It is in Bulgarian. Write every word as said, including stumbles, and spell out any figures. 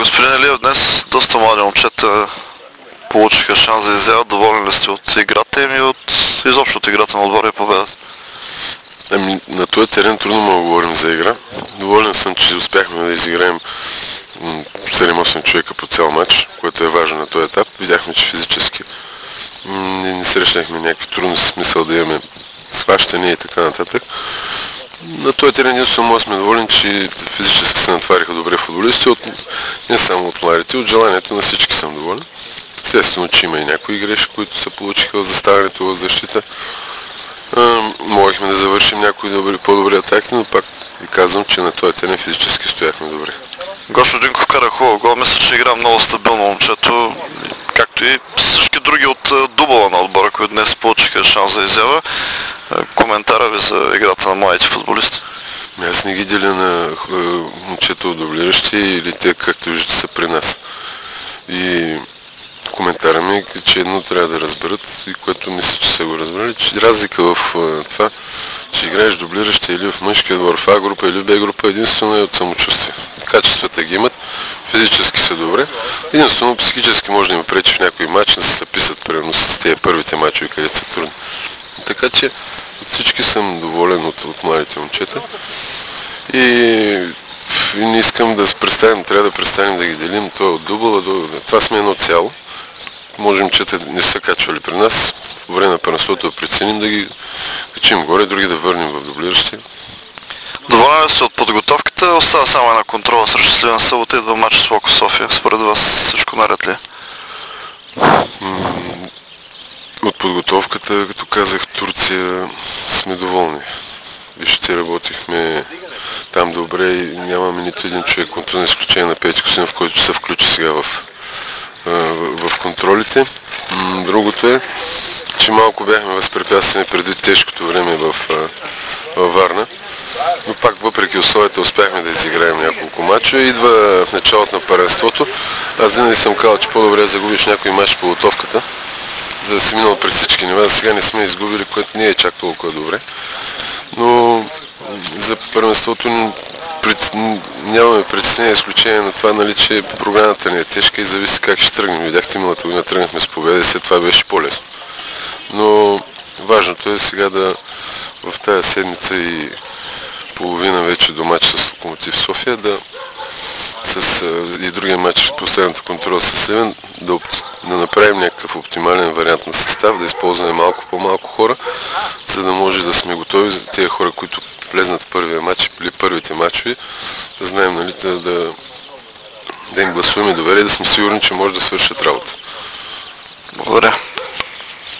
Господин Илиев, днес доста млади момчета получиха шанс да изявят. Доволни ли сте от играта им и от изобщо от играта на отбора и победата? Ами, на този терен трудно мога да говорим за игра. Доволен съм, че успяхме да изиграем седем-осем човека по цял матч, което е важно на този етап. Видяхме, че физически не, не срещнахме някакви трудности, смисъл да имаме схващания и така нататък. На този терен единствено сме доволни, че физически се натвариха добре футболисти, от, не само от младите, от желанието на всички съм доволен. Естествено, че има и някои грешки, които се получиха в заставането в защита. Можехме да завършим някои добри, по-добри атаки, но пак ви казвам, че на този терен физически стояхме добре. Гошо Динков кара хубав гол. Мисля, че игра много стабилно момчето, както и всички други от дубъла на отбора, които днес получиха шанс за изява. Коментара ви за играта на младите футболисти? Аз не ги деля на момчета от дублиращи или те, както виждате, са при нас. И коментара ми е, че едно трябва да разберат, и което мисля, че са го разбрали, че разлика в това, че играеш дублиращи или в мъжкия отбор, в А група или в Б група, единствено е от самочувствие. Качествата ги имат, физически са добре, единствено психически може да им пречи в някой матч, да се записат примерно с тези първите матчове, където са трудни. Така че от всички съм доволен от, от младите момчета и, и не искам да се представим, трябва да представим да ги делим, това от дубъла до... Това сме едно цяло. Може момчета не са качвали при нас, по време на първенството да преценим, да ги качим горе, други да върнем в дублиращи. Доволен ли сте от подготовката? Остава само една контрола срещу Сливен събота, идва матч с Локов София. Според вас всичко наред ли е? От подготовката, като казах, Турция сме доволни. Вижте, работихме там добре и нямаме нито един човек, контрол на изключение на Петко Синов, който се включи сега в, в, в контролите. Другото е, че малко бяхме възпрепятствани преди тежкото време в, в Варна. Но пак въпреки условията успяхме да изиграем няколко мача. Идва в началото на първенството. Аз винаги съм казал, че по-добре да загубиш някой мач в подготовката, за да си минал през всички нива. Сега не сме изгубили, което не е чак толкова добре. Но за първенството пред... нямаме притеснение, изключение на това, нали, че програмата ни е тежка и зависи как ще тръгнем. Видяхте, миналата година тръгнахме с победа и след това беше по-лесно. Но важното е сега да в тази седмица и половина вече до матч с Локомотив София, да с и другия матч, последната контрола с Сливен, да, да направим някакъв оптимален вариант на състав, да използваме малко по-малко хора, за да може да сме готови за тези хора, които влезнат в първия матч или първите матчове, да знаем, нали, да, да, да им гласуваме доверие, да сме сигурни, че може да свършат работа.